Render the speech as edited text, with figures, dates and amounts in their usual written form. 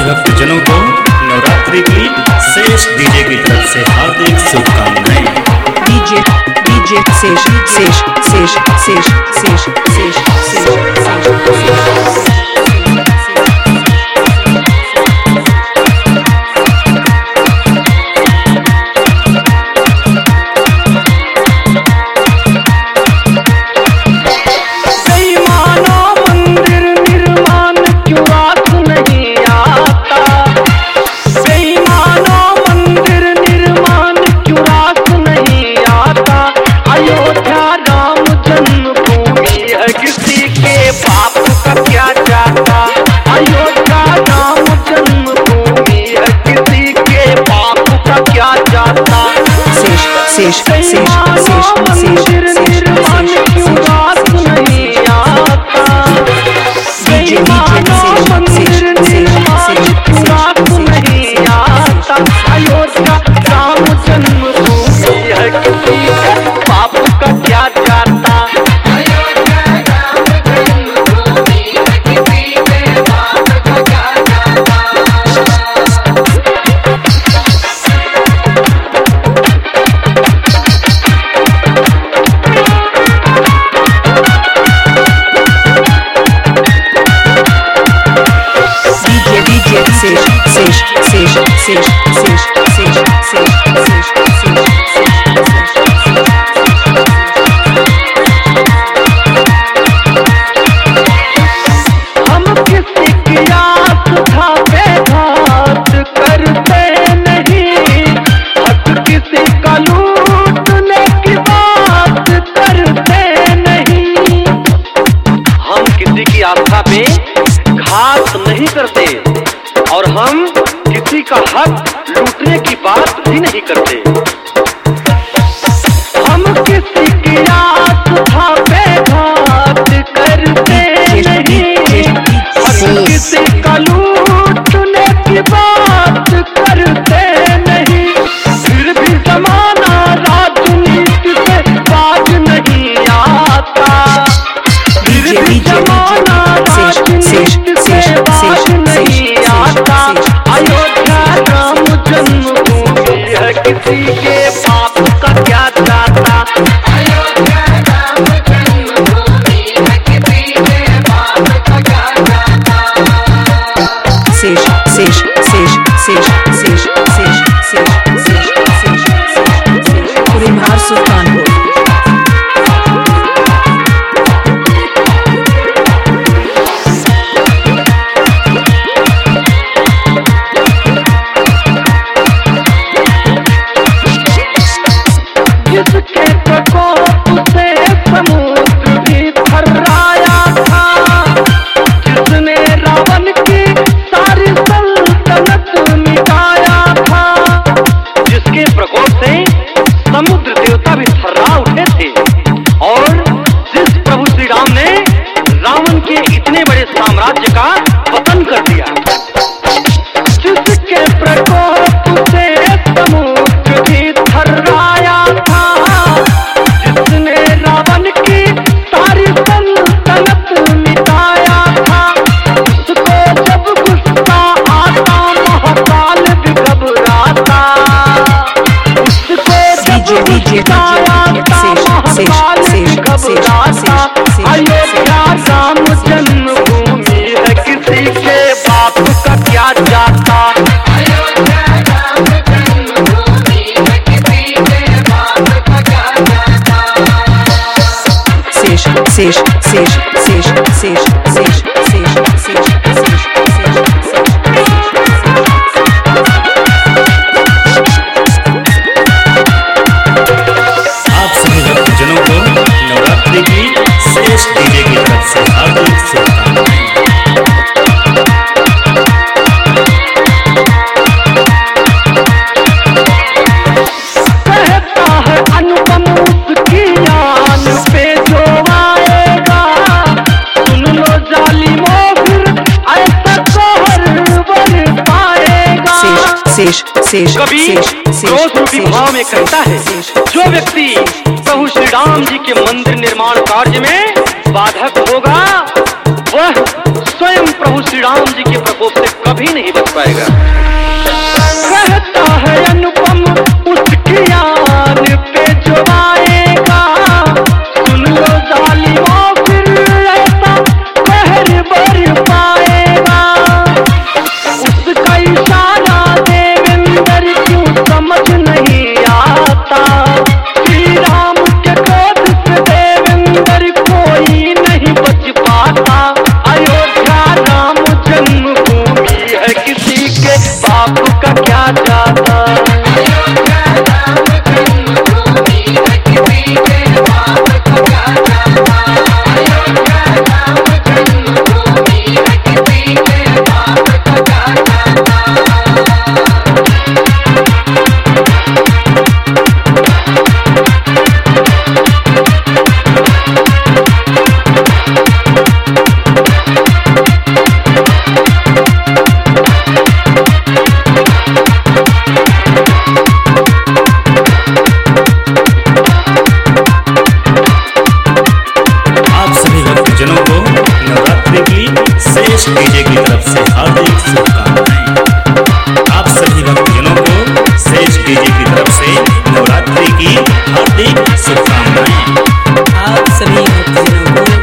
भक्तजनों को नवरात्रि की शेष डीजे की तरफ से हार्दिक शुभकामनाएं। डीजे डीजे शेष शेष शेष शेष शेष शेष शेष शेष शेष शेष शेष अयोध्या राम जन्मभूमि है किसी के पाप का क्या जाता। हम किसी की आस धापे घात करते नहीं, हक किसी का लूटने की बात करते नहीं। हम किसी की आस्था पे घात नहीं करते और हम किसी का हक लूटने की बात भी नहीं करते। हम किसी की आस्था पे घात करते नहीं, हक किसी का लूटने की बात करते नहीं। फिर भी जमाना राजनीति से बाज नहीं आता, फिर भी जमाना राजनीति से बाज नहीं आता। अयोध्या राम जन्मभूमि है किसी के पाप का क्या जाता। अयोध्या राम जन्मभूमि है किसी के पाप का क्या जाता। शेष शेष शेष शेष शेष शेष शेष शेष शेष कुरिमहार सुल्तानपुर। जिसके प्रकोप से समुद्र भी थर्राया था, जिसने रावण की सारी सल्तनत मिटाया था। जिसके प्रकोप से समुद्र देवता भी थर्रा उठे थे और जिस प्रभु श्री राम ने रावण के इतने बड़े साम्राज्य का पतन कर दिया। जिसके प्रकोप से समुद्र भी थर्राया था, जिसने रावण की सारी सल्तनत मिटाया था। उसको जब गुस्सा आता महाकाल भी घबराता, उसको जब गुस्सा आता महाकाल भी घबराता। अयोध्या राम जन्मभूमि है किसी के बाप का क्या जाता। अयोध्या राम जन्मभूमि है किसी के बाप का क्या जाता। शेष शेष शेष शेष शेष शेष शेष शेष आप सभी भक्तजनों को नवरात्रि की शेष डीजे की तरफ से हार्दिक शुभकामनाएं। कहता है अनुपम उसकी आन पे जो आएगा, सुन लो जालिमों फिर ऐसा कहर बर पाएगा। शेष शेष कबीर क्रोध रूपी भाव में कहता है, जो व्यक्ति प्रभु श्री राम जी के मंदिर निर्माण कार्य में बाधक होगा वह स्वयं प्रभु श्री राम जी के प्रकोप से कभी नहीं बच पाएगा। कहता है अनुपम उसकी याद पे जो आएगा, सुन लो जालिमों फिर ऐसा कहर बर पाएगा। उसका इशारा देवेंद्र क्यों समझ नहीं आता, श्री राम के क्रोध से देवेंद्र कोई नहीं बच पाता। अयोध्या राम जन्मभूमि है, किसी के बाप का क्या जाता। अयोध्या राम जन्मभूमि है, किसी के बाप का क्या जाता। अयोध्या राम जन्मभूमि है, किसी के बाप का क्या जाता। आप सभी भक्तजनों को नवरात्रि की श्रेष्ठ डीजे की तरफ से हार्दिक शुभकामनाएं। आप सभी भक्तजनों को श्रेष्ठ डीजे की तरफ से नवरात्रि की हार्दिक शुभकामनाएं। आप सभी भक्तजनों को